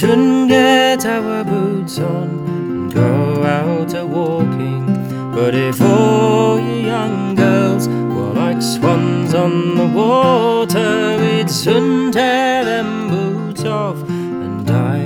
soon get our boots on and go out a walking. But if all you young girls were like swans on the water, we'd soon tear them